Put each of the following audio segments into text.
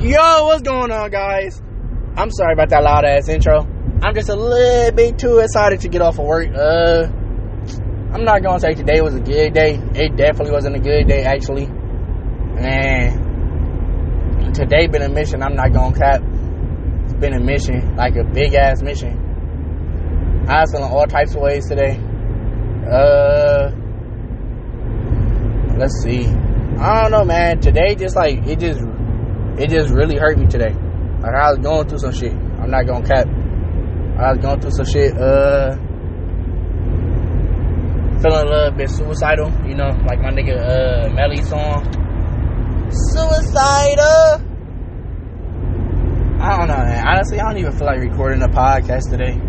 Yo, what's going on, guys? I'm sorry about that loud ass intro. I'm just a little bit too excited to get off of work. I'm not gonna say today was a good day. It definitely wasn't a good day, actually. And today been a mission. I'm not gonna cap. It's been a mission, like a big ass mission. I was feeling all types of ways today. Let's see. I don't know, man. Today just like it just really hurt me today. Like I was going through some shit. I'm not gonna cap. I was going through some shit. Feeling a little bit suicidal, you know, like my nigga Melly song. Suicidal. I don't know, man. Honestly, I don't even feel like recording a podcast today.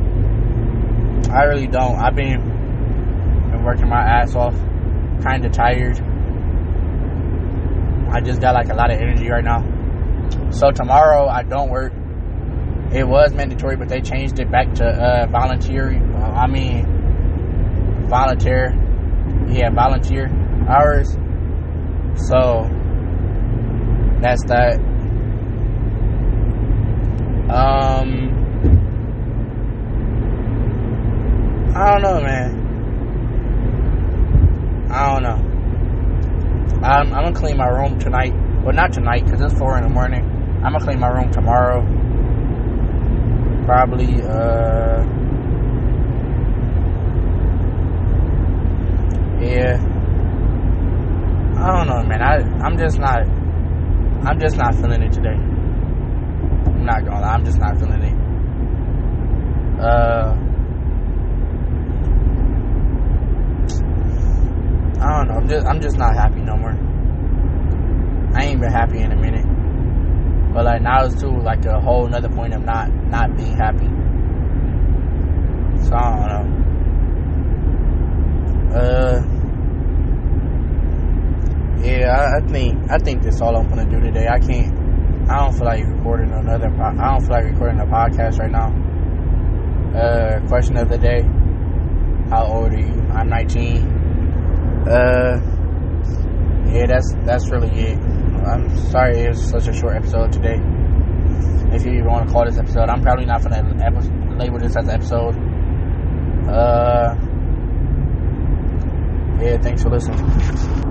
I really don't. I've been working my ass off. Kinda tired. I just got like a lot of energy right now. So tomorrow I don't work. It was mandatory, but they changed it back to volunteer hours. So that's that. I don't know, man. I don't know. I'm gonna clean my room tonight. Well, not tonight, because it's 4 in the morning. I'm gonna clean my room tomorrow. Probably, yeah. I don't know, man. I'm just not feeling it today. I'm not gonna lie. I'm just not feeling it. I don't know. I'm just not happy no more. I ain't been happy in a minute. But like now it's too like a whole nother point of not being happy. So I don't know. Yeah, I think that's all I'm gonna do today. I don't feel like recording I don't feel like recording a podcast right now. Question of the day. How old are you? I'm 19. Yeah, that's really it. I'm sorry it was such a short episode today. If you even want to call this episode, I'm probably not gonna label this as an episode. Yeah, thanks for listening.